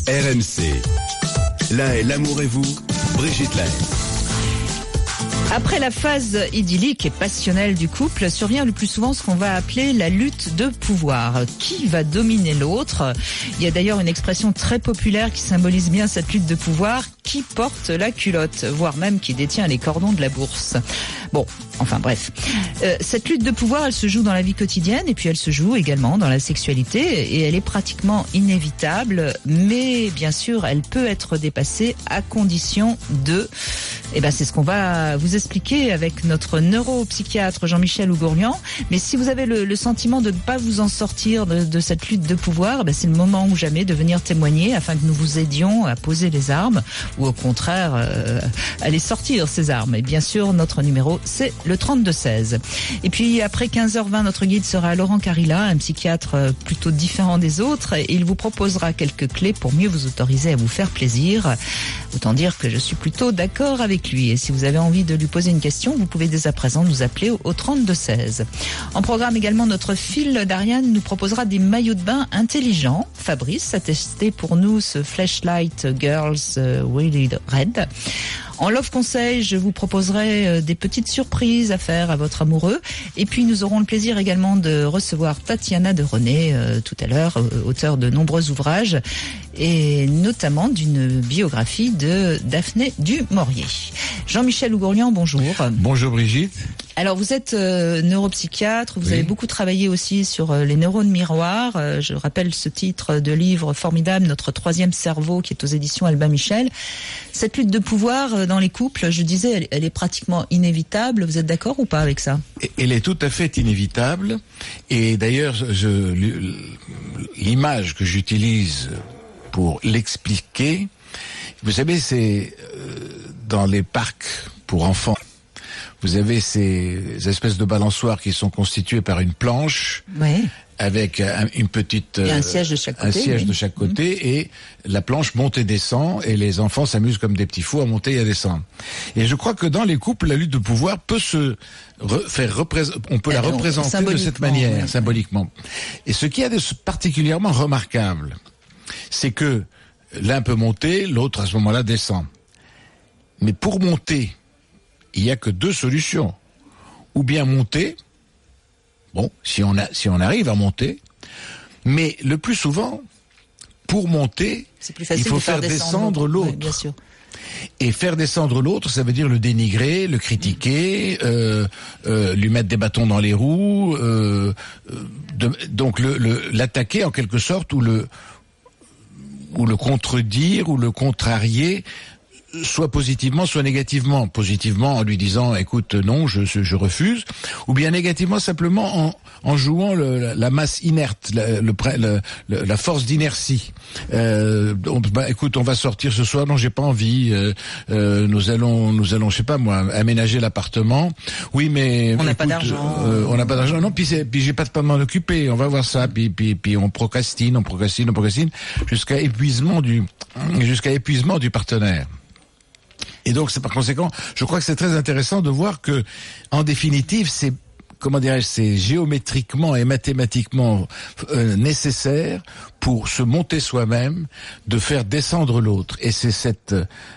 RMC. Là est l'amour et vous, Brigitte Lahaie. Après la phase idyllique et passionnelle du couple, survient le plus souvent ce qu'on va appeler la lutte de pouvoir. Qui va dominer l'autre? Il y a d'ailleurs une expression très populaire qui symbolise bien cette lutte de pouvoir. Qui porte la culotte? Voire même qui détient les cordons de la bourse. Bon, enfin bref. Cette lutte de pouvoir, elle se joue dans la vie quotidienne et puis elle se joue également dans la sexualité et elle est pratiquement inévitable. Mais bien sûr, elle peut être dépassée à condition de... c'est ce qu'on va vous expliquer avec notre neuropsychiatre Jean-Michel Ougourlian. Mais si vous avez le sentiment de ne pas vous en sortir de cette lutte de pouvoir, c'est le moment ou jamais de venir témoigner afin que nous vous aidions à poser les armes ou au contraire à les sortir ces armes. Et bien sûr, notre numéro, c'est le 3216. Et puis après 15h20, notre guide sera Laurent Carilla, un psychiatre plutôt différent des autres, et il vous proposera quelques clés pour mieux vous autoriser à vous faire plaisir. Autant dire que je suis plutôt d'accord avec lui. Et si vous avez envie de lui poser une question, vous pouvez dès à présent nous appeler au 3216. En programme également, notre Phil d'Ariane nous proposera des maillots de bain intelligents. Fabrice a testé pour nous ce Flashlight Girls Really Red. En Love Conseil, je vous proposerai des petites surprises à faire à votre amoureux. Et puis, nous aurons le plaisir également de recevoir Tatiana de René tout à l'heure, auteure de nombreux ouvrages, et notamment d'une biographie de Daphné du Maurier. Jean-Michel Ougourlian, bonjour. Bonjour Brigitte. Alors, vous êtes neuropsychiatre, vous avez beaucoup travaillé aussi sur les neurones miroirs. Je rappelle ce titre de livre formidable, Notre troisième cerveau, qui est aux éditions Albin Michel. Cette lutte de pouvoir dans les couples, je disais, elle est pratiquement inévitable. Vous êtes d'accord ou pas avec ça? Elle est tout à fait inévitable. Et d'ailleurs, l'image que j'utilise pour l'expliquer, vous savez, c'est dans les parcs pour enfants. Vous avez ces espèces de balançoires qui sont constituées par une planche, avec une petite... Et un siège de chaque côté. Un siège de chaque côté, et la planche monte et descend, et les enfants s'amusent comme des petits fous à monter et à descendre. Et je crois que dans les couples, la lutte de pouvoir peut on peut la représenter de cette manière, symboliquement. Et ce qu'il y a de particulièrement remarquable, c'est que l'un peut monter, l'autre à ce moment-là descend. Mais pour monter, il n'y a que deux solutions. Ou bien monter, si on arrive à monter, mais le plus souvent, pour monter, il faut faire descendre l'autre. Oui, bien sûr. Et faire descendre l'autre, ça veut dire le dénigrer, le critiquer, lui mettre des bâtons dans les roues, donc l'attaquer en quelque sorte, ou le contredire, ou le contrarier, soit positivement, soit négativement. Positivement en lui disant, écoute, non, je refuse. Ou bien négativement, simplement en jouant la masse inerte, la force d'inertie. Écoute, on va sortir ce soir, non, j'ai pas envie. Nous allons, je sais pas moi, aménager l'appartement. Oui, mais on n'a pas d'argent. On n'a pas d'argent. Non, puis j'ai pas de pas m'en occuper. On va voir ça. Puis on procrastine, jusqu'à épuisement du partenaire. Et donc, c'est par conséquent, je crois que c'est très intéressant de voir que, en définitive, c'est géométriquement et mathématiquement nécessaire pour se monter soi-même, de faire descendre l'autre. Et c'est cette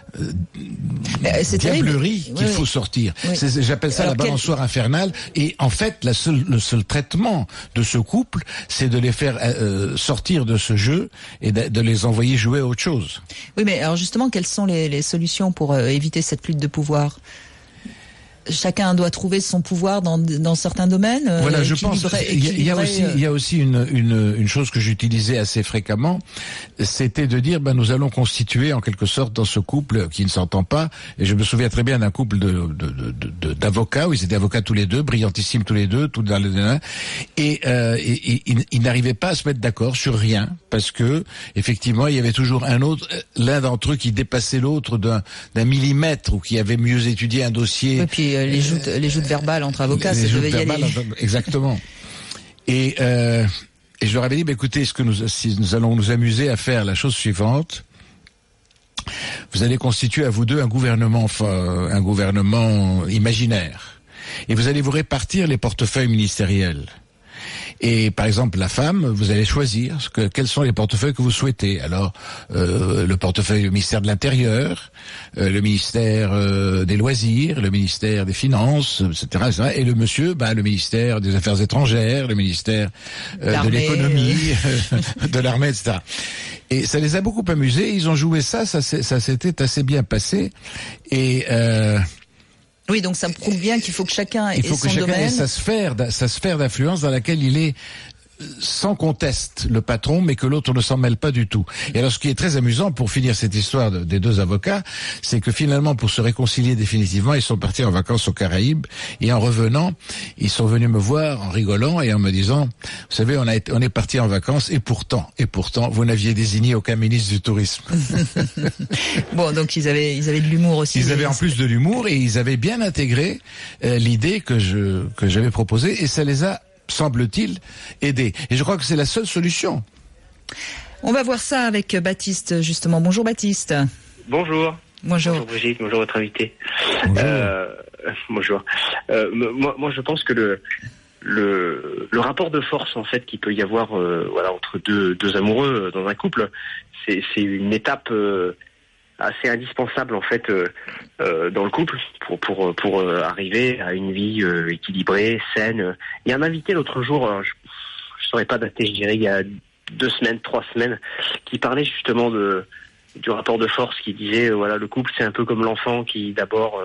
diablerie qu'il faut sortir. Oui. J'appelle ça la balançoire infernale. Et en fait, le seul traitement de ce couple, c'est de les faire sortir de ce jeu et de les envoyer jouer à autre chose. Oui, mais alors justement, quelles sont les solutions pour éviter cette lutte de pouvoir ? Chacun doit trouver son pouvoir dans certains domaines. Voilà, je pense. Il y a aussi une chose que j'utilisais assez fréquemment, c'était de dire, nous allons constituer en quelque sorte dans ce couple qui ne s'entend pas. Et je me souviens très bien d'un couple d'avocats où ils étaient avocats tous les deux, brillantissimes tous les deux, et ils n'arrivaient pas à se mettre d'accord sur rien parce que effectivement il y avait toujours l'un d'entre eux qui dépassait l'autre d'un millimètre ou qui avait mieux étudié un dossier. Et puis, les joutes verbales entre avocats, ça devait y aller. Exactement. Et je leur avais dit, écoutez, si nous allons nous amuser à faire la chose suivante, vous allez constituer à vous deux un gouvernement imaginaire. Et vous allez vous répartir les portefeuilles ministériels. Et par exemple, la femme, vous allez choisir quels sont les portefeuilles que vous souhaitez. Alors, le portefeuille du ministère de l'Intérieur, le ministère des Loisirs, le ministère des Finances, etc. Et le monsieur, le ministère des Affaires étrangères, le ministère de l'économie, de l'armée, etc. Et ça les a beaucoup amusés. Ils ont joué ça s'était assez bien passé. Et oui, donc ça prouve bien qu'il faut que chacun ait son domaine. Ait sa sphère d'influence dans laquelle il est sans conteste le patron, mais que l'autre ne s'en mêle pas du tout. Et alors, ce qui est très amusant, pour finir cette histoire des deux avocats, c'est que finalement, pour se réconcilier définitivement, ils sont partis en vacances aux Caraïbes, et en revenant, ils sont venus me voir en rigolant et en me disant, vous savez, on est partis en vacances, et pourtant, vous n'aviez désigné aucun ministre du tourisme. Bon, donc ils avaient de l'humour aussi. Ils avaient en plus de l'humour, et ils avaient bien intégré l'idée que j'avais proposée, et ça les a, semble-t-il, aider. Et je crois que c'est la seule solution. On va voir ça avec Baptiste, justement. Bonjour Baptiste. Bonjour. Bonjour Brigitte, bonjour votre invité. Bonjour. Bonjour. Moi, je pense que le rapport de force, en fait, qu'il peut y avoir entre deux amoureux dans un couple, c'est une étape assez indispensable, en fait, dans le couple pour arriver à une vie équilibrée, saine. Il y a un invité l'autre jour, je ne saurais pas dater, je dirais il y a 3 semaines, qui parlait justement du rapport de force, qui disait le couple c'est un peu comme l'enfant qui d'abord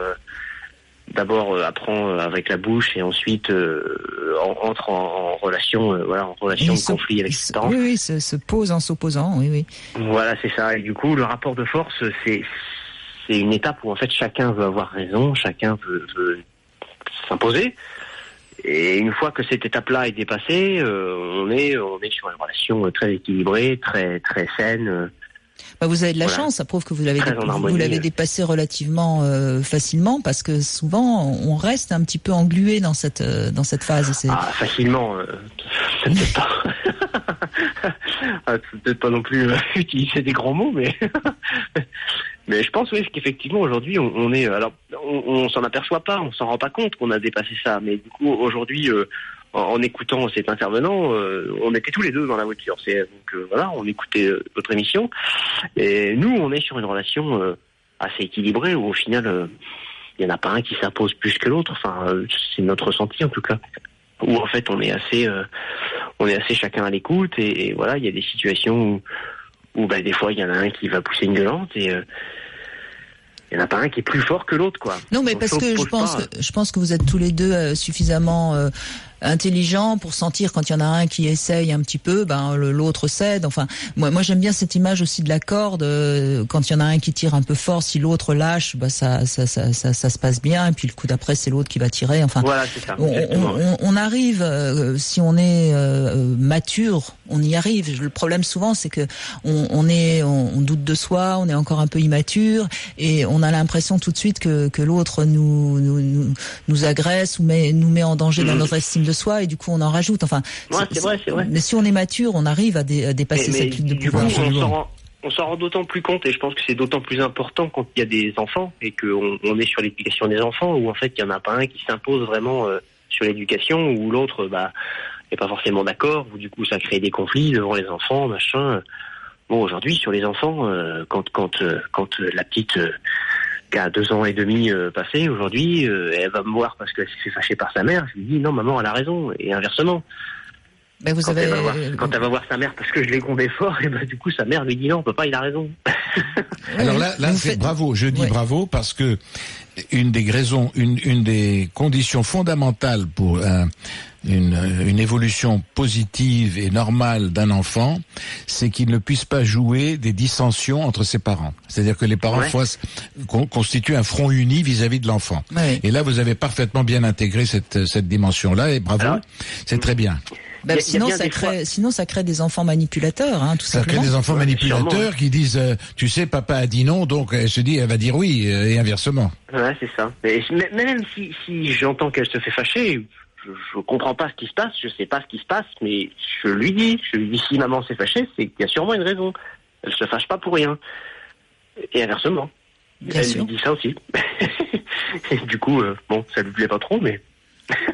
apprend avec la bouche et ensuite entre en relation de conflit avec ses parents. Oui, se pose en s'opposant, oui. Voilà, c'est ça. Et du coup, le rapport de force, c'est une étape où en fait chacun veut avoir raison, chacun veut s'imposer. Et une fois que cette étape-là est dépassée, on est sur une relation très équilibrée, très très saine. Vous avez de la chance, ça prouve que vous l'avez dépassé relativement facilement, parce que souvent on reste un petit peu englué dans cette phase. Facilement, peut-être pas. Peut-être pas non plus utiliser des grands mots, mais mais je pense qu'effectivement aujourd'hui on est, alors on s'en aperçoit pas, on s'en rend pas compte qu'on a dépassé ça, mais du coup aujourd'hui en écoutant cet intervenant, on était tous les deux dans la voiture. On écoutait votre émission, et nous, on est sur une relation assez équilibrée où au final, il y en a pas un qui s'impose plus que l'autre. Enfin, c'est notre ressenti en tout cas. Où en fait, on est assez chacun à l'écoute, et voilà, il y a des situations où des fois, il y en a un qui va pousser une gueulante et il n'y en a pas un qui est plus fort que l'autre, quoi. Non, mais parce que je pense que vous êtes tous les deux suffisamment intelligent pour sentir quand il y en a un qui essaye un petit peu, l'autre cède. Enfin, moi j'aime bien cette image aussi de la corde. Quand il y en a un qui tire un peu fort, si l'autre lâche, ça se passe bien. Et puis le coup d'après, c'est l'autre qui va tirer. Enfin, voilà, c'est ça. On arrive, si on est mature, on y arrive. Le problème souvent, c'est que on doute de soi, on est encore un peu immature, et on a l'impression tout de suite que l'autre nous agresse ou nous met en danger dans notre estime de soi, et du coup on en rajoute. Enfin, c'est vrai. Mais si on est mature, on arrive à dépasser cette lutte de pouvoir. On s'en rend d'autant plus compte, et je pense que c'est d'autant plus important quand il y a des enfants et qu'on est sur l'éducation des enfants, où en fait il y en a pas un qui s'impose vraiment sur l'éducation, où l'autre n'est pas forcément d'accord, où du coup ça crée des conflits devant les enfants, machin. Bon, aujourd'hui sur les enfants, quand la petite qui a 2 ans et demi passé, aujourd'hui, elle va me voir parce qu'elle s'est fait fâcher par sa mère. Je lui dis non, maman, elle a raison, et inversement. Ben quand elle va voir sa mère parce que je l'ai grondé fort, et du coup sa mère lui dit non, papa, il a raison. Alors là c'est bravo. Je dis bravo parce que une des conditions fondamentales pour une évolution positive et normale d'un enfant, c'est qu'il ne puisse pas jouer des dissensions entre ses parents. C'est-à-dire que les parents constituent un front uni vis-à-vis de l'enfant. Ouais. Et là, vous avez parfaitement bien intégré cette dimension-là, et bravo, c'est très bien. Sinon, ça crée des enfants manipulateurs, tout simplement. Ça crée des enfants manipulateurs qui disent, tu sais, papa a dit non, donc elle se dit, elle va dire oui, et inversement. Ouais, c'est ça. Mais même si j'entends qu'elle se fait fâcher, je comprends pas ce qui se passe, je sais pas ce qui se passe, mais je lui dis si maman s'est fâchée, c'est qu'il y a sûrement une raison. Elle se fâche pas pour rien. Et inversement. Elle lui dit ça aussi. Et du coup, ça lui plaît pas trop, mais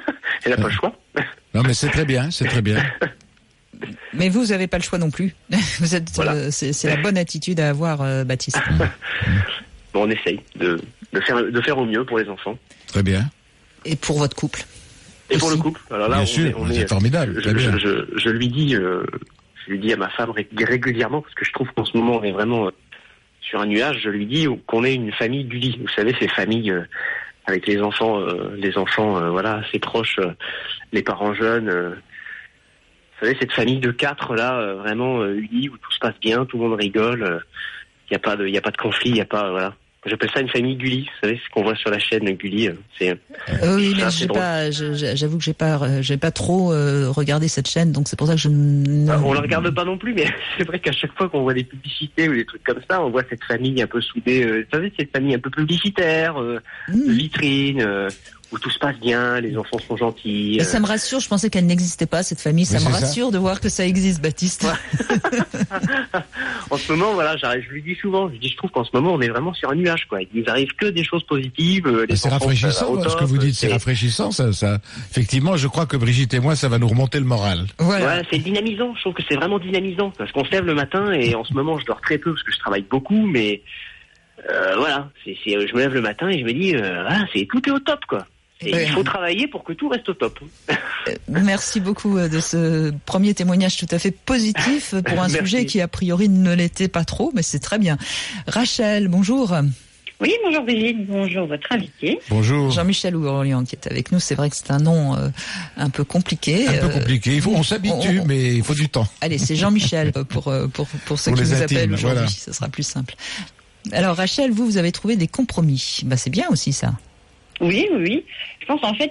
Elle n'a pas le choix. Non, mais c'est très bien, c'est très bien. Mais vous n'avez pas le choix non plus. Vous êtes, voilà. C'est la bonne attitude à avoir, Baptiste. Bon, on essaye de faire au mieux pour les enfants. Très bien. Et pour votre couple. Et aussi. pour le couple. Alors là, bien sûr, c'est formidable. Je lui dis à ma femme régulièrement, parce que je trouve qu'en ce moment on est vraiment sur un nuage, je lui dis qu'on est une famille Gulli. Vous savez, ces familles avec les enfants voilà, assez proches, les parents jeunes. Vous savez, cette famille de 4 là, vraiment unie, où tout se passe bien, tout le monde rigole, il y a pas de conflit, il y a pas, voilà. J'appelle ça une famille Gulli, vous savez, ce qu'on voit sur la chaîne Gulli, c'est. Oui, mais j'avoue que j'ai pas trop regardé cette chaîne, donc c'est pour ça que on la regarde pas non plus, mais c'est vrai qu'à chaque fois qu'on voit des publicités ou des trucs comme ça, on voit cette famille un peu soudée, vous savez, cette famille un peu publicitaire, de vitrine, où tout se passe bien, les enfants sont gentils. Ça me rassure, je pensais qu'elle n'existait pas, cette famille. Ça me rassure de voir que ça existe, Baptiste. Ouais. En ce moment, voilà, je lui dis souvent, je trouve qu'en ce moment, on est vraiment sur un nuage, quoi. Il nous arrive que des choses positives. C'est rafraîchissant, ce que vous dites, c'est rafraîchissant, ça. Effectivement, je crois que Brigitte et moi, ça va nous remonter le moral. Voilà. Ouais, c'est dynamisant, je trouve que c'est vraiment dynamisant, parce qu'on se lève le matin, et en ce moment, je dors très peu, parce que je travaille beaucoup, mais voilà, je me lève le matin, et je me dis, tout est au top, quoi. Il faut travailler pour que tout reste au top. Merci beaucoup de ce premier témoignage tout à fait positif pour un sujet qui a priori ne l'était pas trop, mais c'est très bien. Rachel, bonjour. Oui, bonjour Brigitte, bonjour votre invité. Bonjour. Jean-Michel Ourlian qui est avec nous. C'est vrai que c'est un nom un peu compliqué. Un peu compliqué. On s'habitue, mais il faut du temps. Allez, c'est Jean-Michel pour ceux qui vous appellent aujourd'hui. Voilà. Ce sera plus simple. Alors Rachel, vous avez trouvé des compromis. C'est bien aussi ça. Oui. Je pense en fait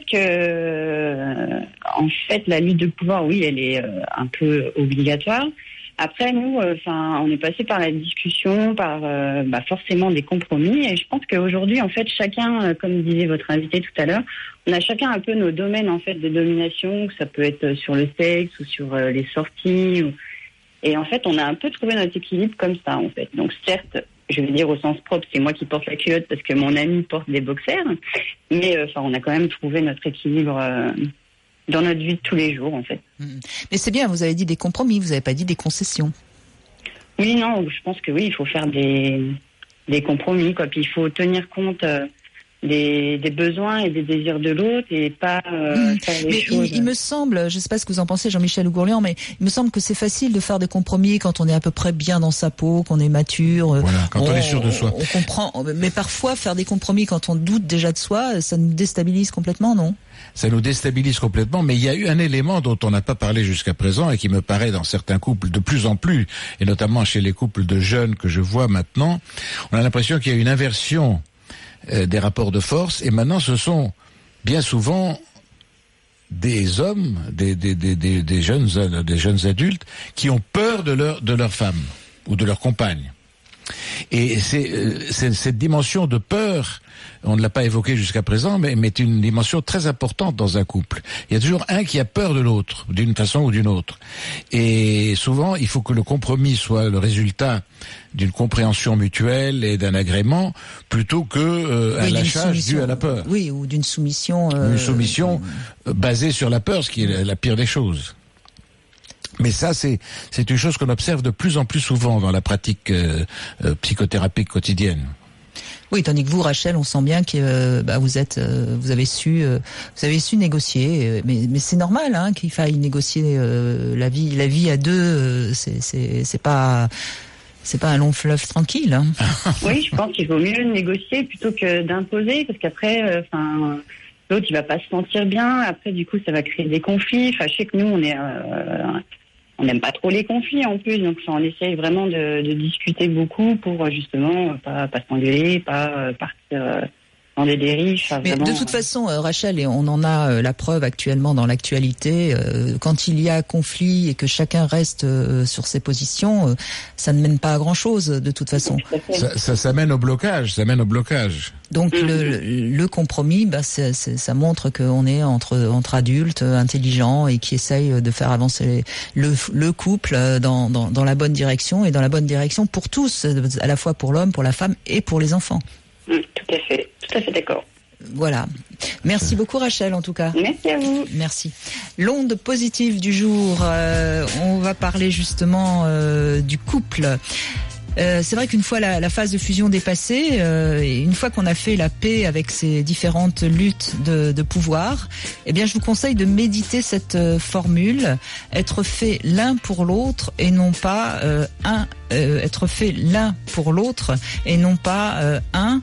que la lutte de pouvoir, oui, elle est un peu obligatoire. Après, nous, on est passé par la discussion, par forcément des compromis. Et je pense qu'aujourd'hui, en fait, chacun, comme disait votre invité tout à l'heure, on a chacun un peu nos domaines en fait de domination. Ça peut être sur le sexe ou sur les sorties. Et en fait, on a un peu trouvé notre équilibre comme ça, en fait. Donc, certes, je vais dire au sens propre, c'est moi qui porte la culotte parce que mon ami porte des boxers. Mais on a quand même trouvé notre équilibre dans notre vie de tous les jours, en fait. Mais c'est bien, vous avez dit des compromis, vous n'avez pas dit des concessions. Oui, non, je pense que oui, il faut faire des compromis, quoi. Puis il faut tenir compte des besoins et des désirs de l'autre et pas faire les choses. Il me semble, je ne sais pas ce que vous en pensez, Jean-Michel Ourlian, mais il me semble que c'est facile de faire des compromis quand on est à peu près bien dans sa peau, qu'on est mature. Voilà, quand on est sûr de soi. On comprend, mais parfois faire des compromis quand on doute déjà de soi, ça nous déstabilise complètement, non ? Ça nous déstabilise complètement, mais il y a eu un élément dont on n'a pas parlé jusqu'à présent et qui me paraît dans certains couples de plus en plus, et notamment chez les couples de jeunes que je vois maintenant, on a l'impression qu'il y a une inversion des rapports de force, et maintenant ce sont bien souvent des hommes, des jeunes adultes qui ont peur de leur femme ou de leur compagne. Et c'est cette dimension de peur, on ne l'a pas évoqué jusqu'à présent, mais est une dimension très importante dans un couple. Il y a toujours un qui a peur de l'autre, d'une façon ou d'une autre. Et souvent, il faut que le compromis soit le résultat d'une compréhension mutuelle et d'un agrément, plutôt que un lâchage dû à la peur. Oui, ou d'une soumission. Une soumission basée sur la peur, ce qui est la pire des choses. Mais ça, c'est une chose qu'on observe de plus en plus souvent dans la pratique psychothérapique quotidienne. Oui, tandis que vous, Rachel, on sent bien que vous avez su négocier, mais c'est normal qu'il faille négocier la vie à deux. C'est pas un long fleuve tranquille. Oui, je pense qu'il vaut mieux négocier plutôt que d'imposer, parce qu'après, l'autre il va pas se sentir bien. Après, du coup, ça va créer des conflits. Je sais que nous, on n'aime pas trop les conflits en plus, donc on essaye vraiment de discuter beaucoup pour justement pas s'engueuler, pas partir dans des dérives. Mais vraiment, de toute façon, Rachel, et on en a la preuve actuellement dans l'actualité, quand il y a conflit et que chacun reste sur ses positions, ça ne mène pas à grand-chose de toute façon. Ça mène au blocage, Donc le compromis, ça montre qu'on est entre adultes intelligents et qui essayent de faire avancer le couple dans la bonne direction, et dans la bonne direction pour tous, à la fois pour l'homme, pour la femme et pour les enfants. Tout à fait d'accord. Voilà. Merci beaucoup Rachel en tout cas. Merci à vous. Merci. L'onde positive du jour, on va parler justement du couple. C'est vrai qu'une fois la phase de fusion dépassée, et une fois qu'on a fait la paix avec ces différentes luttes de pouvoir, eh bien je vous conseille de méditer cette formule, être fait l'un pour l'autre et non pas être fait l'un pour l'autre et non pas un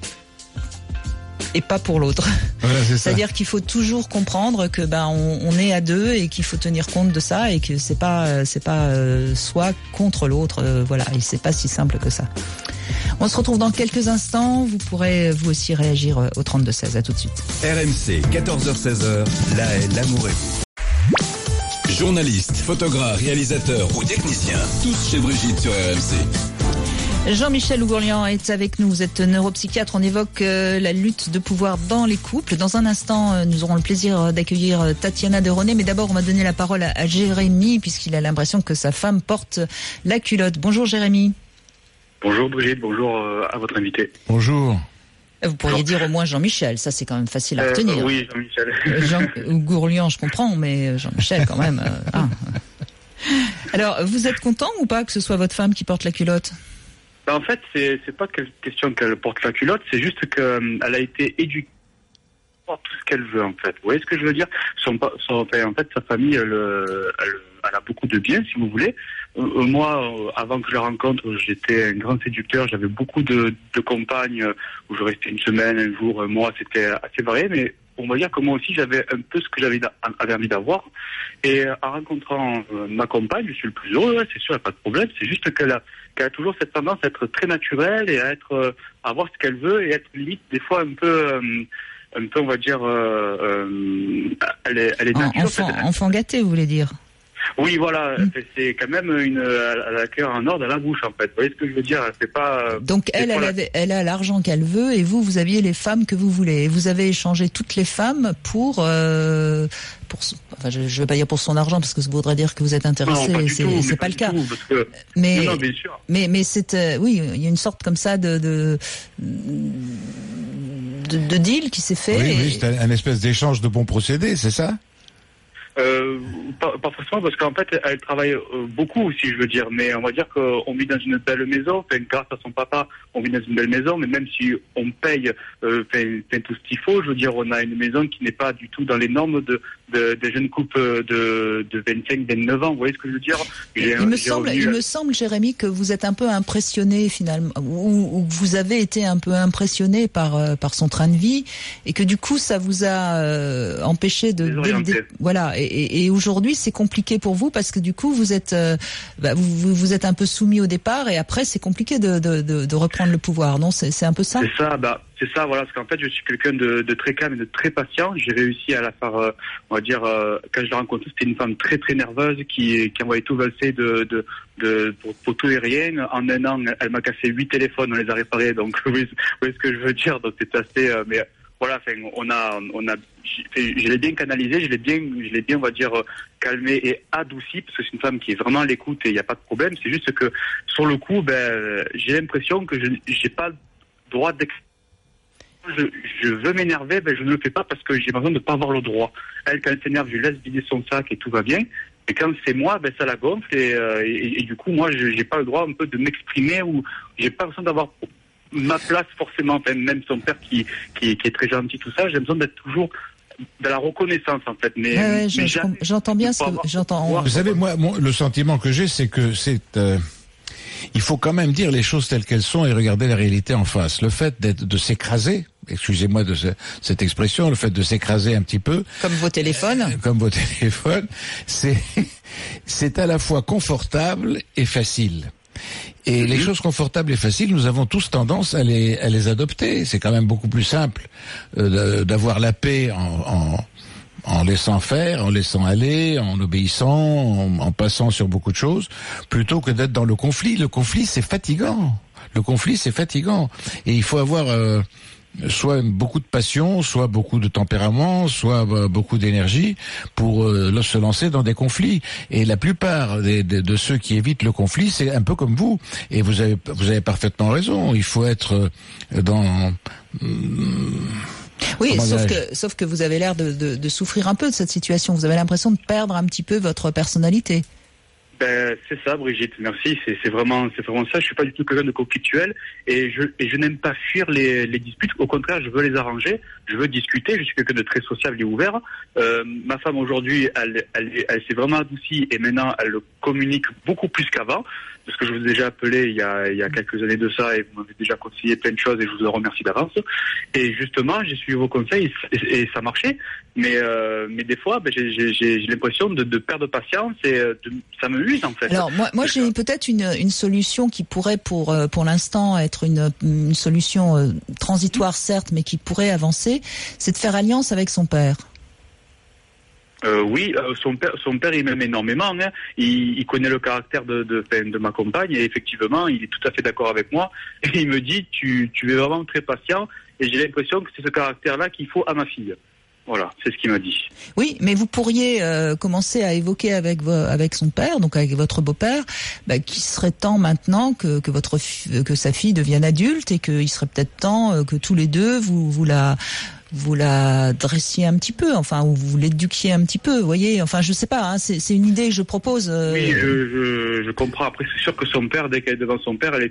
et pas pour l'autre. Voilà, c'est-à-dire qu'il faut toujours comprendre que on est à deux et qu'il faut tenir compte de ça et que c'est pas soi contre l'autre. Voilà, et c'est pas si simple que ça. On se retrouve dans quelques instants. Vous pourrez vous aussi réagir au 32-16. À tout de suite. RMC 14h-16h, l'amour et vous. Journaliste, photographe, réalisateur ou technicien, tous chez Brigitte sur RMC. Jean-Michel Ougourlian est avec nous. Vous êtes neuropsychiatre. On évoque la lutte de pouvoir dans les couples. Dans un instant, nous aurons le plaisir d'accueillir Tatiana de René. Mais d'abord, on va donner la parole à Jérémy, puisqu'il a l'impression que sa femme porte la culotte. Bonjour Jérémy. Bonjour Brigitte, bonjour à votre invité. Bonjour. Vous pourriez dire au moins Jean-Michel. Ça, c'est quand même facile à retenir. Oui, Jean-Michel. Ougourlian, je comprends, mais Jean-Michel quand même. Alors, vous êtes content ou pas que ce soit votre femme qui porte la culotte ? En fait, c'est pas question qu'elle porte la culotte, c'est juste qu'elle a été éduquée pour tout ce qu'elle veut, en fait. Vous voyez ce que je veux dire ? En fait, sa famille, elle a beaucoup de biens, si vous voulez. Moi, avant que je la rencontre, j'étais un grand séducteur, j'avais beaucoup de compagnes où je restais une semaine, un jour, un mois, c'était assez varié, mais on va dire que moi aussi, j'avais un peu ce que j'avais envie d'avoir. Et en rencontrant ma compagne, je suis le plus heureux, c'est sûr, il n'y a pas de problème. C'est juste qu'elle a toujours cette tendance à être très naturelle et à avoir ce qu'elle veut et être limite, des fois, un peu, on va dire, elle est nature. Enfant gâté, vous voulez dire ? Oui, voilà, c'est quand même elle a la cœur en ordre à la bouche, en fait. Vous voyez ce que je veux dire ? C'est pas. Donc elle a l'argent qu'elle veut et vous aviez les femmes que vous voulez. Et vous avez échangé toutes les femmes pour je veux pas dire pour son argent parce que ça voudrait dire que vous êtes intéressé. Non, c'est pas le cas. Mais non, bien sûr. Mais c'est oui, il y a une sorte comme ça de deal qui s'est fait. Oui, c'est un espèce d'échange de bons procédés, c'est ça ? Pas forcément parce qu'en fait elle travaille beaucoup aussi, je veux dire, mais on va dire qu'on vit dans une belle maison, grâce à son papa on vit dans une belle maison, mais même si on paye tout ce qu'il faut, je veux dire, on a une maison qui n'est pas du tout dans les normes des jeunes couples de 25-29 ans, vous voyez ce que je veux dire. Il me semble Jérémy que vous êtes un peu impressionné finalement, ou vous avez été un peu impressionné par son train de vie et que du coup ça vous a empêché voilà. Et aujourd'hui, c'est compliqué pour vous parce que du coup, vous êtes un peu soumis au départ et après, c'est compliqué de reprendre le pouvoir, non ? C'est un peu ça ? C'est ça, voilà, parce qu'en fait, je suis quelqu'un de très calme et de très patient. J'ai réussi à la faire, on va dire, quand je l'ai rencontrée, c'était une femme très très nerveuse qui envoyait tout valser pour tout et rien. En un an, elle m'a cassé 8 téléphones, on les a réparés, donc vous voyez ce que je veux dire. Donc c'est assez, mais voilà, je l'ai bien canalisé, je l'ai bien, on va dire, calmé et adouci, parce que c'est une femme qui est vraiment à l'écoute et il n'y a pas de problème. C'est juste que, sur le coup, j'ai l'impression que je n'ai pas le droit je veux m'énerver, je ne le fais pas parce que j'ai besoin de ne pas avoir le droit. Elle, quand elle s'énerve, je laisse vider son sac et tout va bien. Et quand c'est moi, ça la gonfle et du coup, moi, j'ai pas le droit un peu de m'exprimer ou j'ai pas besoin d'avoir ma place forcément, même son père qui est très gentil, tout ça, j'ai besoin d'être toujours de la reconnaissance en fait. Mais j'entends bien ce que j'entends. Vous savez, moi, le sentiment que j'ai, c'est que il faut quand même dire les choses telles qu'elles sont et regarder la réalité en face. Le fait de s'écraser, excusez-moi de cette expression, le fait de s'écraser un petit peu. Comme vos téléphones, c'est à la fois confortable et facile. Et les choses confortables et faciles, nous avons tous tendance à les adopter. C'est quand même beaucoup plus simple d'avoir la paix en laissant faire, en laissant aller, en obéissant, en passant sur beaucoup de choses, plutôt que d'être dans le conflit. Le conflit, c'est fatigant. Et il faut avoir soit beaucoup de passion, soit beaucoup de tempérament, soit beaucoup d'énergie pour se lancer dans des conflits. Et la plupart de ceux qui évitent le conflit, c'est un peu comme vous. Et vous avez parfaitement raison. Il faut être dans Oui, sauf que vous avez l'air de souffrir un peu de cette situation. Vous avez l'impression de perdre un petit peu votre personnalité. C'est ça, Brigitte, merci. C'est vraiment ça. Je suis pas du tout quelqu'un de conflictuel et je n'aime pas fuir les disputes. Au contraire, je veux les arranger. Je veux discuter. Je suis quelqu'un de très sociable et ouvert. Ma femme aujourd'hui, elle s'est vraiment adoucie et maintenant elle communique beaucoup plus qu'avant. Parce que je vous ai déjà appelé il y a quelques années de ça et vous m'avez déjà conseillé plein de choses et je vous en remercie d'avance. Et justement, j'ai suivi vos conseils et ça marchait. Mais des fois, j'ai l'impression de perdre patience et ça me use en fait. Alors moi j'ai peut-être une solution qui pourrait pour l'instant être une solution transitoire certes, mais qui pourrait avancer, c'est de faire alliance avec son père. Oui, son père il m'aime énormément. Hein. Il connaît le caractère de ma compagne et effectivement, il est tout à fait d'accord avec moi. Et il me dit, tu es vraiment très patient et j'ai l'impression que c'est ce caractère-là qu'il faut à ma fille. Voilà, c'est ce qu'il m'a dit. Oui, mais vous pourriez commencer à évoquer avec son père, donc avec votre beau-père, qu'il serait temps maintenant que sa fille devienne adulte et qu'il serait peut-être temps que tous les deux vous la dressiez un petit peu, enfin, ou vous l'éduquiez un petit peu, vous voyez. Enfin, je sais pas, hein, c'est une idée que je propose. Oui, je comprends. Après, c'est sûr que son père, dès qu'elle est devant son père, elle est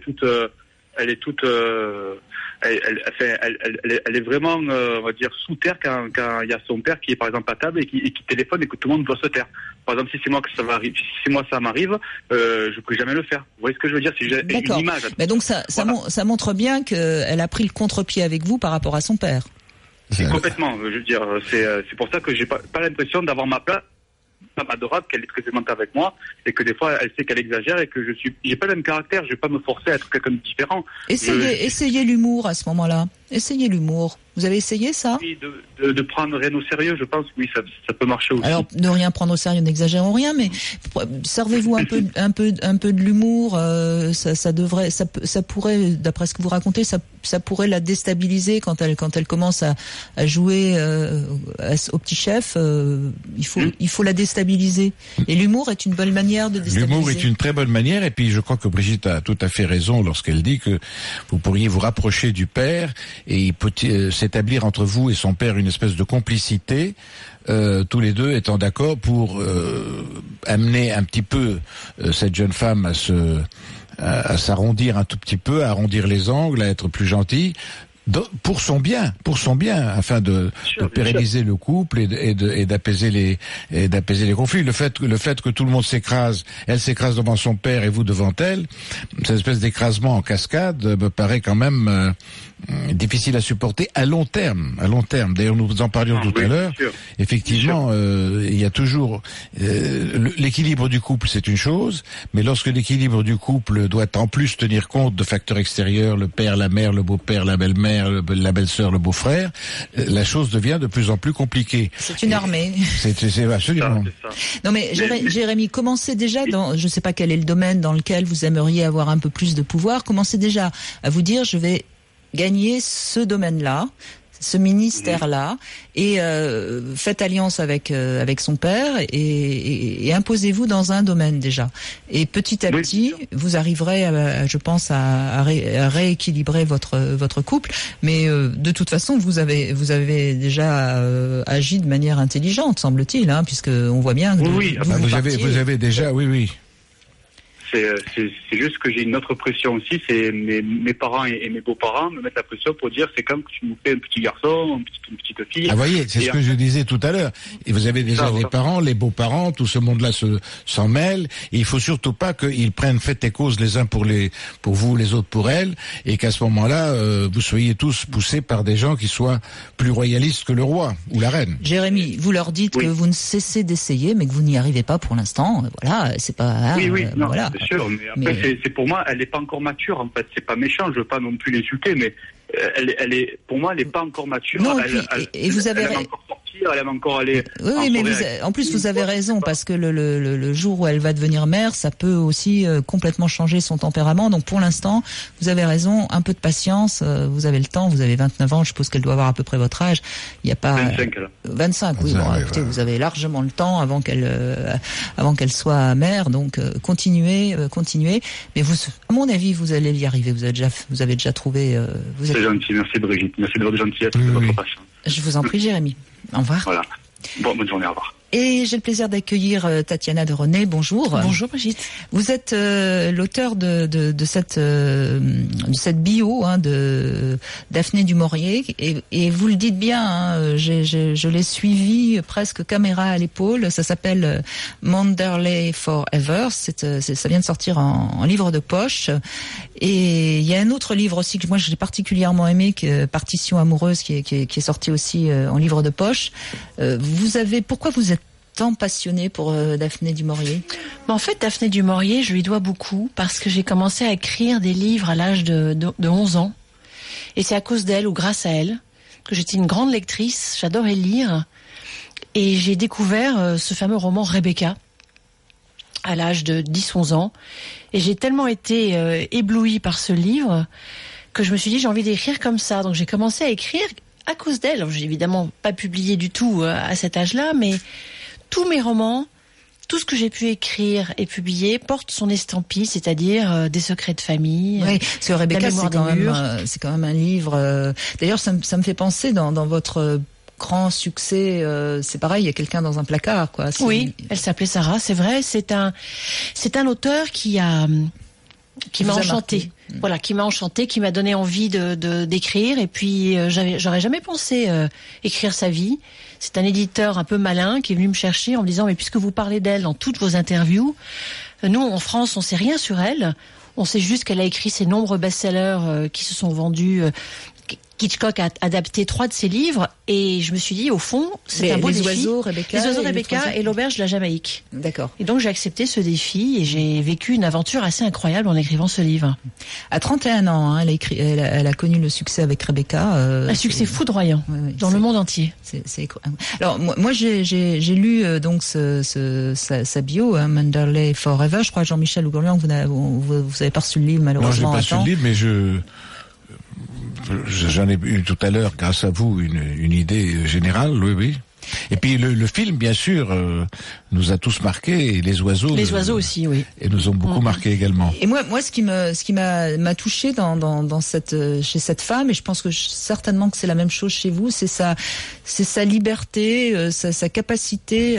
vraiment, on va dire, sous terre quand il y a son père qui est par exemple à table et qui téléphone et que tout le monde doit se taire. Par exemple, si c'est moi ça m'arrive, je peux jamais le faire. Vous voyez ce que je veux dire? C'est une image. Mais donc ça montre bien qu'elle a pris le contre-pied avec vous par rapport à son père. Complètement. Je veux dire, c'est pour ça que j'ai pas l'impression d'avoir ma place. Femme adorable, qu'elle est très aimante avec moi et que des fois elle sait qu'elle exagère et que j'ai pas le même caractère, je vais pas me forcer à être quelqu'un de différent. Essayez l'humour à ce moment-là. Essayez l'humour. Vous avez essayé ça? Oui, de prendre rien au sérieux, je pense. Oui, ça peut marcher aussi. Alors, ne rien prendre au sérieux, n'exagérons rien, mais servez-vous un peu de l'humour. Ça pourrait, d'après ce que vous racontez, ça pourrait la déstabiliser quand elle commence à jouer au petit chef. Il faut la déstabiliser. Et l'humour est une bonne manière de déstabiliser. L'humour est une très bonne manière, et puis je crois que Brigitte a tout à fait raison lorsqu'elle dit que vous pourriez vous rapprocher du père et il peut s'établir entre vous et son père une espèce de complicité, tous les deux étant d'accord pour amener un petit peu cette jeune femme à s'arrondir un tout petit peu, à arrondir les angles, à être plus gentille. Pour son bien, afin de pérenniser le couple et d'apaiser les conflits. Le fait que tout le monde elle s'écrase devant son père et vous devant elle, cette espèce d'écrasement en cascade me paraît quand même difficile à supporter à long terme. D'ailleurs, nous en parlions tout à l'heure. Effectivement, il y a toujours l'équilibre du couple, c'est une chose, mais lorsque l'équilibre du couple doit en plus tenir compte de facteurs extérieurs, le père, la mère, le beau-père, la belle-mère, la belle-sœur, le beau-frère, la chose devient de plus en plus compliquée. C'est une armée. C'est absolument. C'est ça. Non mais Jérémy, commencez déjà je ne sais pas quel est le domaine dans lequel vous aimeriez avoir un peu plus de pouvoir, commencez déjà à vous dire je vais gagner ce domaine-là, ce ministère-là, et faites alliance avec son père et imposez-vous dans un domaine déjà. Et petit à petit, vous arriverez, je pense, à rééquilibrer votre couple. Mais de toute façon, vous avez déjà agi de manière intelligente, semble-t-il, hein, puisque on voit bien. Vous avez déjà, oui. C'est juste que j'ai une autre pression aussi, c'est mes parents et mes beaux-parents me mettent la pression pour dire c'est quand que tu nous fais un petit garçon, une petite fille. Ah voyez, c'est ce que je disais tout à l'heure. Et vous avez déjà les parents, les beaux-parents, tout ce monde-là s'en mêle. Et il faut surtout pas qu'ils prennent fait et cause les uns pour vous, les autres pour elles, et qu'à ce moment-là, vous soyez tous poussés par des gens qui soient plus royalistes que le roi ou la reine. Jérémy, vous leur dites que vous ne cessez d'essayer, mais que vous n'y arrivez pas pour l'instant. Voilà, c'est pas. Non, voilà. C'est sûr, mais après, c'est pour moi, elle n'est pas encore mature, en fait. C'est pas méchant, je veux pas non plus l'insulter, mais pour moi, elle n'est pas encore mature. Non, et vous avez... Elle aime encore sortir, elle aime encore aller... Oui, mais en plus, vous avez raison, parce que le jour où elle va devenir mère, ça peut aussi complètement changer son tempérament. Donc, pour l'instant, vous avez raison, un peu de patience, vous avez le temps, vous avez 29 ans, je suppose qu'elle doit avoir à peu près votre âge. Il n'y a pas... 25, alors. 25, oui. Bon, écoutez, vous avez largement le temps avant qu'elle soit mère, donc continuez. Mais à mon avis, vous allez y arriver. Vous avez déjà trouvé... C'est gentil, merci Brigitte. Merci de votre gentillesse et de votre patience. Je vous en prie, Jérémy. Au revoir. Voilà. Bon, bonne journée, au revoir. Et j'ai le plaisir d'accueillir Tatiana de René. Bonjour. Bonjour Brigitte. Vous êtes l'auteur de cette bio de Daphné du Maurier et vous le dites bien. Hein, je l'ai suivi presque caméra à l'épaule. Ça s'appelle Manderley Forever. Ça vient de sortir en livre de poche. Et il y a un autre livre aussi que moi j'ai particulièrement aimé, Partition amoureuse, qui est sorti aussi en livre de poche. Pourquoi vous êtes tant passionné pour Daphné du Maurier? En fait, Daphné du Maurier, je lui dois beaucoup parce que j'ai commencé à écrire des livres à l'âge de 11 ans. Et c'est à cause d'elle ou grâce à elle que j'étais une grande lectrice. J'adorais lire. Et j'ai découvert ce fameux roman Rebecca à l'âge de 10-11 ans. Et j'ai tellement été éblouie par ce livre que je me suis dit j'ai envie d'écrire comme ça. Donc j'ai commencé à écrire à cause d'elle. Alors, j'ai évidemment pas publié du tout à cet âge-là, mais tous mes romans, tout ce que j'ai pu écrire et publier porte son estampille, c'est-à-dire des secrets de famille. Oui, parce que Rebecca, c'est quand même un livre. D'ailleurs, ça me fait penser dans votre grand succès, c'est pareil, il y a quelqu'un dans un placard, quoi. Oui, elle s'appelait Sarah, c'est vrai. C'est un auteur qui m'a enchantée. Voilà, qui m'a enchantée, qui m'a donné envie d'écrire. Et puis, j'aurais jamais pensé écrire sa vie. C'est un éditeur un peu malin qui est venu me chercher en me disant, mais puisque vous parlez d'elle dans toutes vos interviews, nous, en France, on sait rien sur elle. On sait juste qu'elle a écrit ces nombreux best-sellers qui se sont vendus. Hitchcock a adapté 3 de ses livres et je me suis dit, au fond, c'est un beau défi. Les oiseaux Rebecca et l'auberge de la Jamaïque. D'accord. Et donc j'ai accepté ce défi et j'ai vécu une aventure assez incroyable en écrivant ce livre. À 31 ans, hein, elle a connu le succès avec Rebecca. Un succès foudroyant dans le monde entier. Alors moi j'ai lu donc sa bio, hein, Manderley Forever. Je crois que Jean-Michel Ougorian, vous avez pas reçu le livre malheureusement. Non, j'ai pas reçu le livre, mais j'en ai eu tout à l'heure, grâce à vous, une idée générale, oui. Et puis le film, bien sûr, nous a tous marqués, et les oiseaux aussi, oui. Et nous ont beaucoup marqué également. Et moi, ce qui m'a touché chez cette femme, et je pense que certainement que c'est la même chose chez vous, c'est sa liberté, sa capacité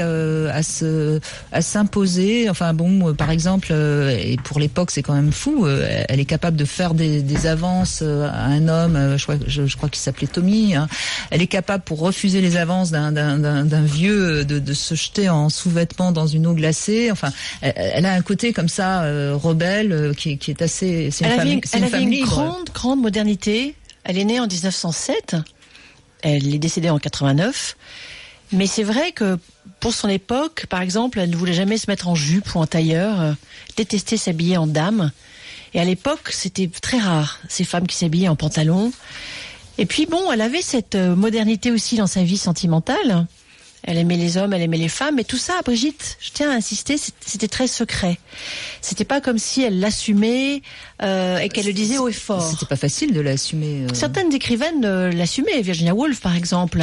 à s'imposer. Enfin bon, par exemple, et pour l'époque, c'est quand même fou. Elle est capable de faire des avances à un homme. Je crois qu'il s'appelait Tommy. Hein. Elle est capable, pour refuser les avances d'un vieux, de se jeter en sous-vêtements dans une eau glacée. Enfin, elle a un côté comme ça rebelle qui est assez. Elle avait une grande modernité. Elle est née en 1907. Elle est décédée en 89. Mais c'est vrai que pour son époque, par exemple, elle ne voulait jamais se mettre en jupe ou en tailleur. Détestait s'habiller en dame. Et à l'époque, c'était très rare ces femmes qui s'habillaient en pantalon. Et puis bon, elle avait cette modernité aussi dans sa vie sentimentale. Elle aimait les hommes, elle aimait les femmes, mais tout ça, Brigitte, je tiens à insister, c'était très secret. C'était pas comme si elle l'assumait et qu'elle le disait haut et fort. C'était pas facile de l'assumer. Certaines écrivaines l'assumaient. Virginia Woolf, par exemple,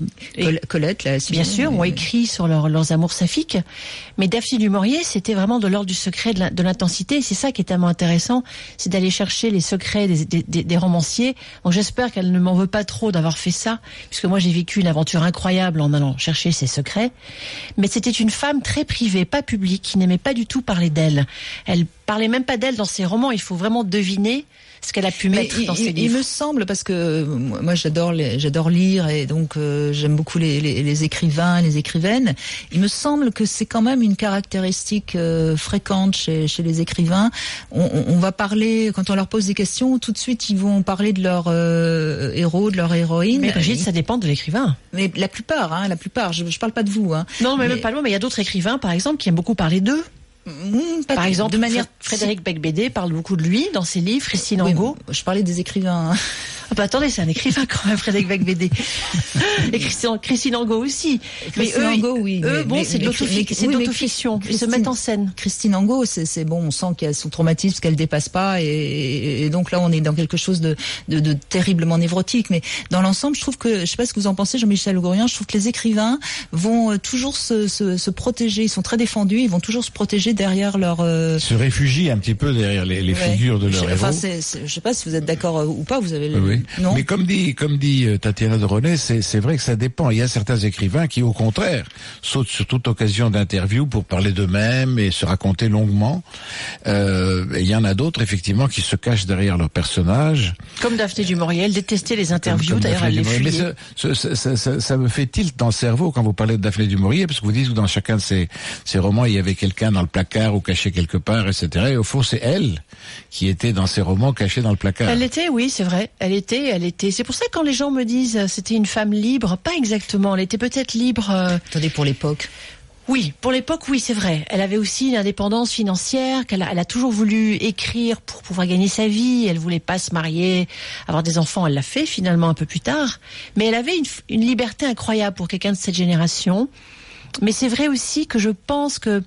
Colette l'a assumé. Bien sûr, ont écrit sur leurs amours saphiques. Mais Daphné du Maurier, c'était vraiment de l'ordre du secret, de l'intensité. Et c'est ça qui est tellement intéressant, c'est d'aller chercher les secrets des romanciers. Donc j'espère qu'elle ne m'en veut pas trop d'avoir fait ça, puisque moi j'ai vécu une aventure incroyable en allant chercher ses secrets. Mais c'était une femme très privée, pas publique, qui n'aimait pas du tout parler d'elle. Elle parlait même pas d'elle dans ses romans. Il faut vraiment deviner ce qu'elle a pu mettre dans ses livres. Il me semble, parce que moi j'adore lire et donc j'aime beaucoup les écrivains, les écrivaines. Il me semble que c'est quand même une caractéristique fréquente chez les écrivains. On va parler, quand on leur pose des questions, tout de suite ils vont parler de leur héros, de leur héroïne. Mais Brigitte, ça dépend de l'écrivain. Mais la plupart. Je parle pas de vous. Hein. Non, mais même pas loin. Mais il y a d'autres écrivains, par exemple, qui aiment beaucoup parler d'eux. Par exemple, de manière Frédéric Beigbeder parle beaucoup de lui dans ses livres. Christine Angot. Je parlais des écrivains. Ah bah attendez, c'est un écrivain quand même, Frédéric Beigbeder. Et Christine Angot aussi. C'est de l'autofiction. Ils se mettent en scène. Christine Angot, c'est bon, on sent qu'il y a son traumatisme qu'elle dépasse pas, et donc là on est dans quelque chose de terriblement névrotique. Mais dans l'ensemble, je trouve que, je sais pas ce que vous en pensez, Jean-Michel Ougorian, je trouve que les écrivains vont toujours se protéger. Ils sont très défendus. Ils vont toujours se protéger derrière leur. Se réfugient un petit peu derrière les figures de leur héros. Enfin, je sais pas si vous êtes d'accord ou pas. Vous avez Oui. Non. Mais comme dit Tatiana de René, c'est vrai que ça dépend. Il y a certains écrivains qui, au contraire, sautent sur toute occasion d'interview pour parler d'eux-mêmes et se raconter longuement. Il y en a d'autres, effectivement, qui se cachent derrière leur personnage. Comme Daphné du Maurier, elle détestait les interviews, d'ailleurs elle les fuyait. Mais ça me fait tilt dans le cerveau quand vous parlez de Daphné du Maurier, parce que vous dites que dans chacun de ces romans, il y avait quelqu'un dans le placard ou caché quelque part, etc. Et au fond, c'est elle qui était dans ces romans cachés dans le placard. Elle était, oui, c'est vrai. Elle était. C'est pour ça que quand les gens me disent c'était une femme libre, pas exactement. Elle était peut-être libre. Attendez, pour l'époque. Oui, pour l'époque, oui, c'est vrai. Elle avait aussi une indépendance financière, elle a toujours voulu écrire pour pouvoir gagner sa vie. Elle voulait pas se marier, avoir des enfants. Elle l'a fait finalement un peu plus tard. Mais elle avait une liberté incroyable pour quelqu'un de cette génération. Mais c'est vrai aussi que je pense que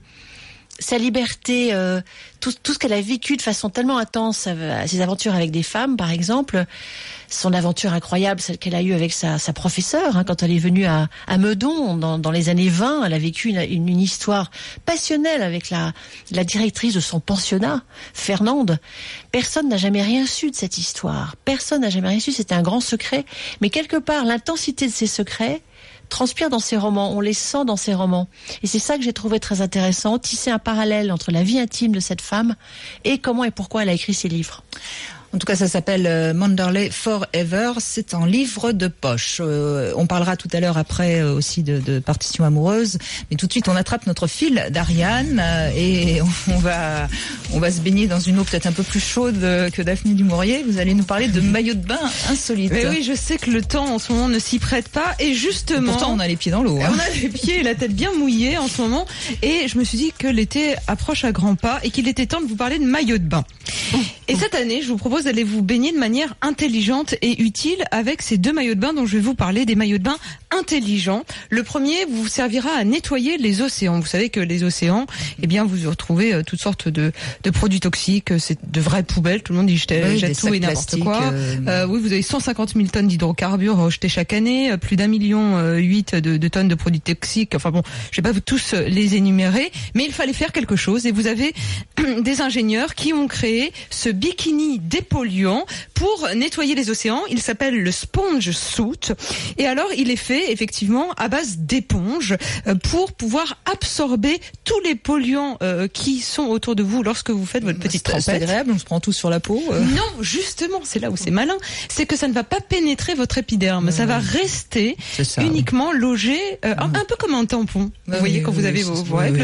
sa liberté, tout ce qu'elle a vécu de façon tellement intense, ses aventures avec des femmes, par exemple, son aventure incroyable, celle qu'elle a eue avec sa professeure, quand elle est venue à Meudon dans les années 20, elle a vécu une histoire passionnelle avec la directrice de son pensionnat, Fernande. Personne n'a jamais rien su de cette histoire. Personne n'a jamais rien su, c'était un grand secret. Mais quelque part, l'intensité de ces secrets transpire dans ses romans, on les sent dans ses romans. Et c'est ça que j'ai trouvé très intéressant, tisser un parallèle entre la vie intime de cette femme et comment et pourquoi elle a écrit ses livres. En tout cas, ça s'appelle Manderley Forever. C'est un livre de poche. On parlera tout à l'heure après aussi de partition amoureuse. Mais tout de suite, on attrape notre fil d'Ariane et on va se baigner dans une eau peut-être un peu plus chaude que Daphné du Maurier. Vous allez nous parler de maillots de bain insolites. Mais oui, je sais que le temps en ce moment ne s'y prête pas. Et justement, pourtant, on a les pieds dans l'eau. On a les pieds et la tête bien mouillés en ce moment. Et je me suis dit que l'été approche à grands pas et qu'il était temps de vous parler de maillots de bain. Et cette année, je vous propose d'aller vous baigner de manière intelligente et utile avec ces deux maillots de bain dont je vais vous parler, des maillots de bain intelligents. Le premier vous servira à nettoyer les océans. Vous savez que les océans, eh bien, vous retrouvez toutes sortes de produits toxiques, c'est de vraies poubelles, tout le monde y jette tout et n'importe quoi. Oui, vous avez 150 000 tonnes d'hydrocarbures rejetés chaque année, plus d'1,8 million de tonnes de produits toxiques. Enfin bon, je vais pas tous les énumérer, mais il fallait faire quelque chose et vous avez des ingénieurs qui ont créé ce bikini dépolluant pour nettoyer les océans. Il s'appelle le Sponge Suit. Et alors, il est fait effectivement à base d'éponge pour pouvoir absorber tous les polluants qui sont autour de vous lorsque vous faites votre petite trempette. C'est agréable, on se prend tout sur la peau. Non, justement, c'est là où c'est malin. C'est que ça ne va pas pénétrer votre épiderme. Ça va rester uniquement logé, un peu comme un tampon. Vous voyez, quand vous avez vos règles,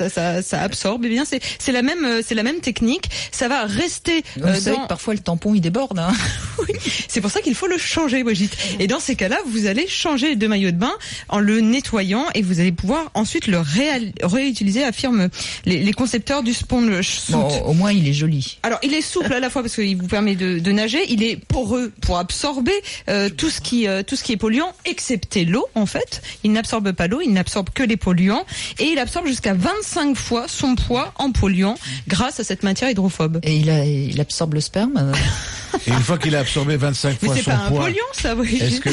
ça absorbe. Eh bien, c'est la même technique. Ça va rester. Vous savez que parfois le tampon il déborde. Hein. Oui, c'est pour ça qu'il faut le changer, Brigitte. Et dans ces cas-là, vous allez changer les deux maillots de bain en le nettoyant et vous allez pouvoir ensuite le réutiliser, affirment les concepteurs du Sponge Suit. Bon, au moins il est joli. Alors il est souple à la fois parce qu'il vous permet de nager, il est poreux pour absorber tout ce qui est polluant, excepté l'eau en fait. Il n'absorbe pas l'eau, il n'absorbe que les polluants et il absorbe jusqu'à 25 fois son poids en polluants grâce à cette matière hydrophobe. Et il absorbe le sperme. Et une fois qu'il a absorbé 25 fois son poids. Mais c'est pas un polluant, ça, Brigitte.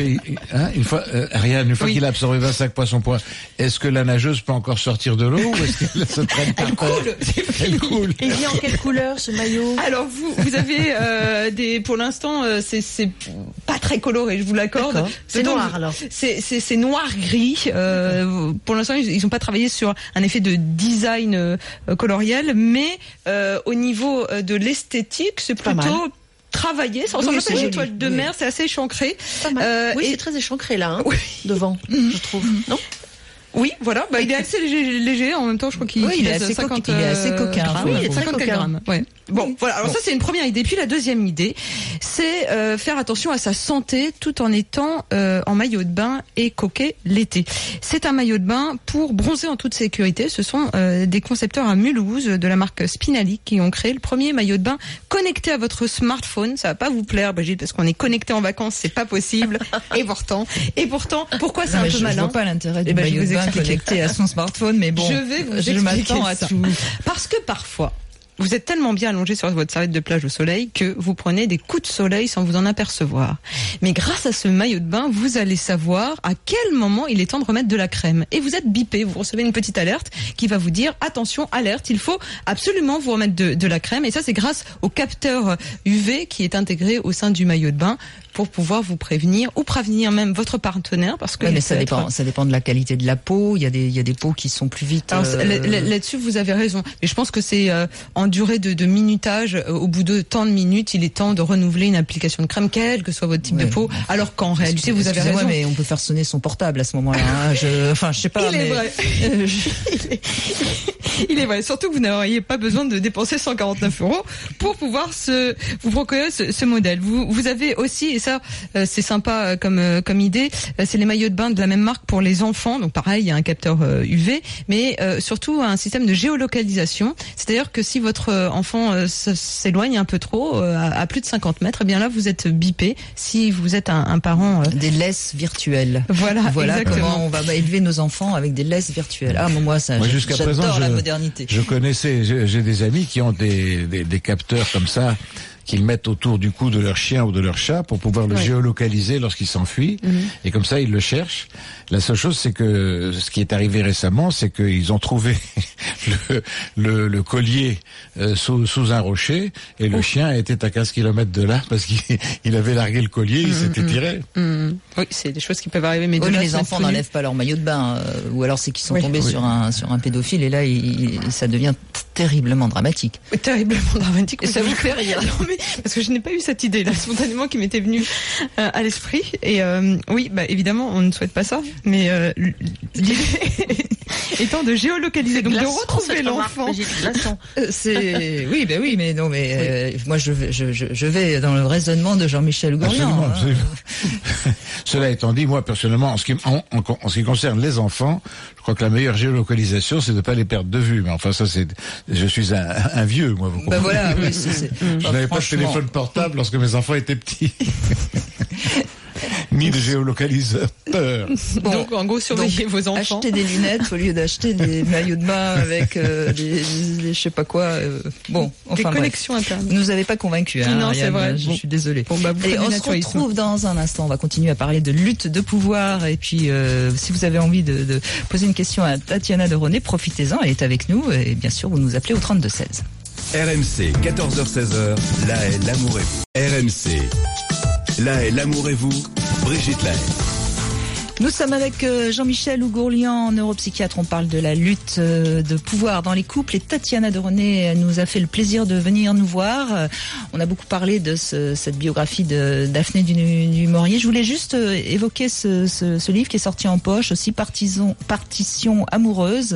Une fois qu'il a absorbé 25 fois son poids, est-ce que la nageuse peut encore sortir de l'eau ou est-ce qu'elle se traîne par terre? Elle coule. Et il est en quelle couleur, ce maillot? Alors, vous avez pour l'instant, c'est pas très coloré, je vous l'accorde. C'est noir, alors. C'est noir-gris. Pour l'instant, ils ont pas travaillé sur un effet de design coloriel, mais au niveau de l'esthétique, c'est plutôt travaillé. Ça ressemble à une étoile de mer, c'est assez échancré. Oui, c'est très échancré là, devant, je trouve. Non? Oui, voilà. Il est assez léger. En même temps, je crois qu'il est assez 50, il est assez coquin. Oui, il est 54 grammes. Ouais. Bon, voilà. Alors ça, c'est une première idée. Puis la deuxième idée, c'est faire attention à sa santé tout en étant en maillot de bain et coquet l'été. C'est un maillot de bain pour bronzer en toute sécurité. Ce sont des concepteurs à Mulhouse de la marque Spinelli qui ont créé le premier maillot de bain connecté à votre smartphone. Ça va pas vous plaire, Brigitte, parce qu'on est connecté en vacances, c'est pas possible. Et pourtant, pourquoi c'est un peu malin? Je vois pas l'intérêt du maillot de bain connecté à son smartphone, mais bon, je vais vous expliquer m'attends à ça. tout. Parce que parfois, vous êtes tellement bien allongé sur votre serviette de plage au soleil que vous prenez des coups de soleil sans vous en apercevoir. Mais grâce à ce maillot de bain, vous allez savoir à quel moment il est temps de remettre de la crème. Et vous êtes bipé, vous recevez une petite alerte qui va vous dire attention, alerte, il faut absolument vous remettre de la crème. Et ça, c'est grâce au capteur UV qui est intégré au sein du maillot de bain pour pouvoir vous prévenir ou prévenir même votre partenaire, parce que mais ça dépend de la qualité de la peau. Il y a des peaux qui sont plus vite. Alors, là-dessus, vous avez raison. Mais je pense que c'est en durée de minutage. Au bout de tant de minutes, il est temps de renouveler une application de crème, quel que soit votre type de peau. Alors qu'en réalité, vous avez raison. Mais on peut faire sonner son portable à ce moment-là. Hein. Je sais pas. Il est vrai. Il est vrai. Surtout que vous n'auriez pas besoin de dépenser 149 € pour pouvoir vous procurer ce modèle. Vous avez aussi, et ça c'est sympa comme idée, c'est les maillots de bain de la même marque pour les enfants. Donc pareil, il y a un capteur UV, mais surtout un système de géolocalisation. C'est-à-dire que si votre enfant s'éloigne un peu trop, à plus de 50 mètres, eh bien là vous êtes bipé. Si vous êtes un parent... Des laisses virtuelles. Voilà comment on va élever nos enfants avec des laisses virtuelles. Ah, moi jusqu'à présent, la modernité. Je connaissais, j'ai des amis qui ont des capteurs comme ça, qu'ils mettent autour du cou de leur chien ou de leur chat pour pouvoir le géolocaliser lorsqu'il s'enfuit. Et comme ça, ils le cherchent. La seule chose, c'est que ce qui est arrivé récemment, c'est qu'ils ont trouvé le collier sous un rocher, et le chien était à 15 km de là parce qu'il avait largué le collier, il s'était tiré. Oui, c'est des choses qui peuvent arriver. Mais les enfants n'enlèvent pas leur maillot de bain, ou alors c'est qu'ils sont tombés sur un pédophile, et là, ça devient terriblement dramatique. Terriblement dramatique. Et ça vous fait rire. Non, mais parce que je n'ai pas eu cette idée là spontanément qui m'était venue à l'esprit. Et oui, évidemment, on ne souhaite pas ça, mais l'idée étant de géolocaliser, donc de retrouver l'enfant. Oui, mais non, mais moi je vais dans le raisonnement de Jean-Michel Gourian. Absolument. Cela étant dit, moi personnellement, en ce qui concerne les enfants, je crois que la meilleure géolocalisation, c'est de ne pas les perdre de vue. Mais enfin, ça, je suis un vieux, moi, vous comprenez. Voilà, oui, je n'avais pas de téléphone portable lorsque mes enfants étaient petits. Ni de géolocalisateur. Donc, en gros, surveillez vos enfants. Achetez des lunettes au lieu d'acheter des maillots de bain avec des je sais pas quoi. Des connexions internes. Vous nous avez pas convaincus. Non, c'est vrai. Je suis désolée. Et on se retrouve dans un instant. On va continuer à parler de lutte de pouvoir. Et puis, si vous avez envie de poser une question à Tatiana Deronay, profitez-en. Elle est avec nous. Et bien sûr, vous nous appelez au 32-16. RMC, 14h-16h. Là est l'amour et vous. RMC. Là est l'amour et vous, Brigitte Lahaye. Nous sommes avec Jean-Michel Gourian, neuropsychiatre. On parle de la lutte de pouvoir dans les couples, et Tatiana Deronay nous a fait le plaisir de venir nous voir. On a beaucoup parlé de cette biographie de Daphné du Maurier. Je voulais juste évoquer ce livre qui est sorti en poche aussi, Partition amoureuse,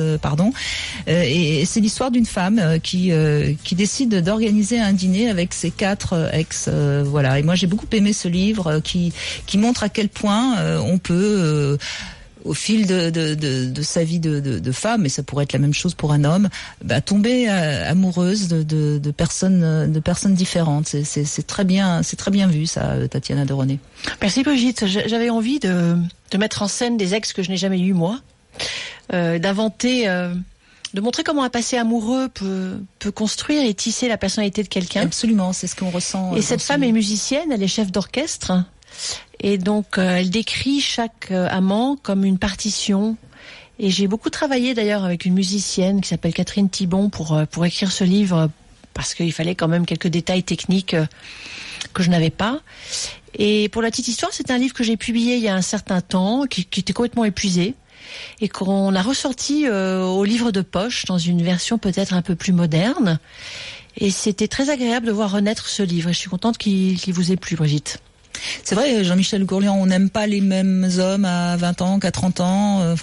et c'est l'histoire d'une femme qui décide d'organiser un dîner avec ses 4 ex. Voilà. Et moi j'ai beaucoup aimé ce livre qui montre à quel point on peut au fil de sa vie de femme, et ça pourrait être la même chose pour un homme, tomber amoureuse de personnes différentes. C'est très bien vu ça, Tatiana Deronay. Merci Brigitte. J'avais envie de mettre en scène des ex que je n'ai jamais eu moi, d'inventer, de montrer comment un passé amoureux peut construire et tisser la personnalité de quelqu'un. Absolument, c'est ce qu'on ressent. Et cette femme est musicienne, elle est chef d'orchestre. Et donc, elle décrit chaque amant comme une partition. Et j'ai beaucoup travaillé d'ailleurs avec une musicienne qui s'appelle Catherine Thibon pour écrire ce livre, parce qu'il fallait quand même quelques détails techniques que je n'avais pas. Et pour la petite histoire, c'est un livre que j'ai publié il y a un certain temps, qui était complètement épuisé, et qu'on a ressorti au livre de poche dans une version peut-être un peu plus moderne. Et c'était très agréable de voir renaître ce livre. Et je suis contente qu'il vous ait plu, Brigitte. C'est vrai, Jean-Michel Gourian, on n'aime pas les mêmes hommes à 20 ans, qu'à 30 ans.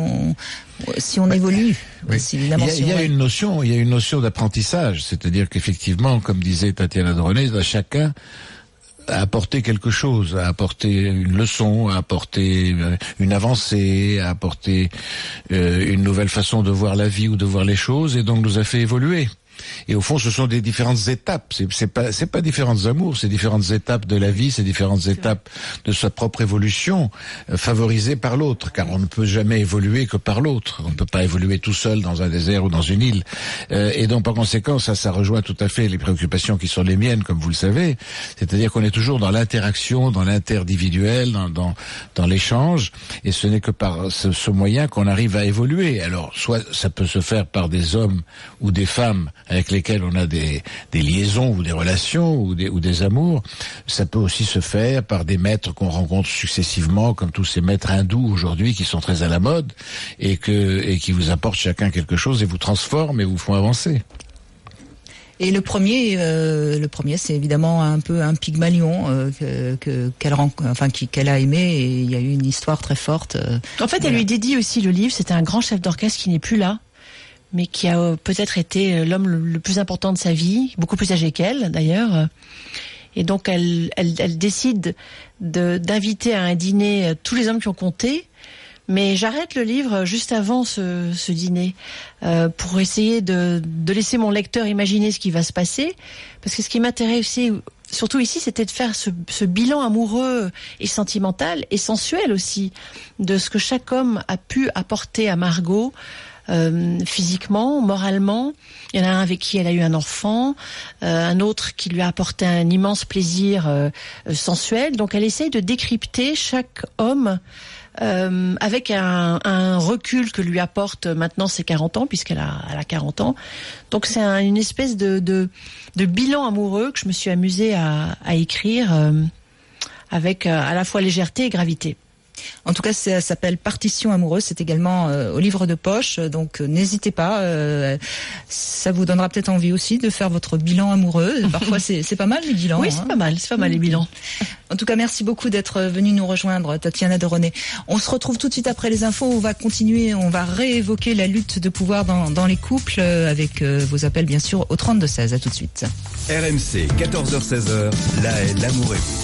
Si on évolue. Oui. Évidemment, il y a une notion d'apprentissage. C'est-à-dire qu'effectivement, comme disait Tatiana Deronay, chacun a apporté quelque chose, a apporté une leçon, a apporté une avancée, a apporté une nouvelle façon de voir la vie ou de voir les choses, et donc nous a fait évoluer. Et au fond, ce sont des différentes étapes. C'est pas différentes amours, c'est différentes étapes de la vie, c'est différentes étapes de sa propre évolution, favorisées par l'autre, car on ne peut jamais évoluer que par l'autre. On ne peut pas évoluer tout seul dans un désert ou dans une île. Et donc, par conséquent, ça rejoint tout à fait les préoccupations qui sont les miennes, comme vous le savez. C'est-à-dire qu'on est toujours dans l'interaction, dans l'interdividuel, dans l'échange, et ce n'est que par ce moyen qu'on arrive à évoluer. Alors, soit ça peut se faire par des hommes ou des femmes avec lesquels on a des liaisons ou des relations ou des amours. Ça peut aussi se faire par des maîtres qu'on rencontre successivement, comme tous ces maîtres hindous aujourd'hui qui sont très à la mode et qui vous apportent chacun quelque chose et vous transforment et vous font avancer. Et le premier, c'est évidemment un peu un Pygmalion qu'elle a aimé, et il y a eu une histoire très forte. En fait, elle lui dédie aussi le livre. C'était un grand chef d'orchestre qui n'est plus là, mais qui a peut-être été l'homme le plus important de sa vie, beaucoup plus âgé qu'elle d'ailleurs. Et donc elle décide d'inviter à un dîner tous les hommes qui ont compté. Mais j'arrête le livre juste avant ce dîner pour essayer de laisser mon lecteur imaginer ce qui va se passer, parce que ce qui m'intéresse aussi, surtout ici, c'était de faire ce bilan amoureux et sentimental et sensuel aussi de ce que chaque homme a pu apporter à Margot. Physiquement, moralement. Il y en a un avec qui elle a eu un enfant, un autre qui lui a apporté un immense plaisir sensuel. Donc elle essaye de décrypter chaque homme avec un recul que lui apporte maintenant ses 40 ans, puisqu'elle a 40 ans. Donc c'est une espèce de bilan amoureux que je me suis amusée à écrire avec à la fois légèreté et gravité. En tout cas, ça s'appelle Partition amoureuse. C'est également au livre de poche. Donc, n'hésitez pas. Ça vous donnera peut-être envie aussi de faire votre bilan amoureux. Parfois, c'est pas mal les bilans. Oui, c'est pas mal les bilans. En tout cas, merci beaucoup d'être venu nous rejoindre, Tatiana de René. On se retrouve tout de suite après les infos. On va continuer. On va réévoquer la lutte de pouvoir dans les couples avec vos appels, bien sûr, au 32-16. À tout de suite. RMC, 14h-16h. Là est l'amour et vous.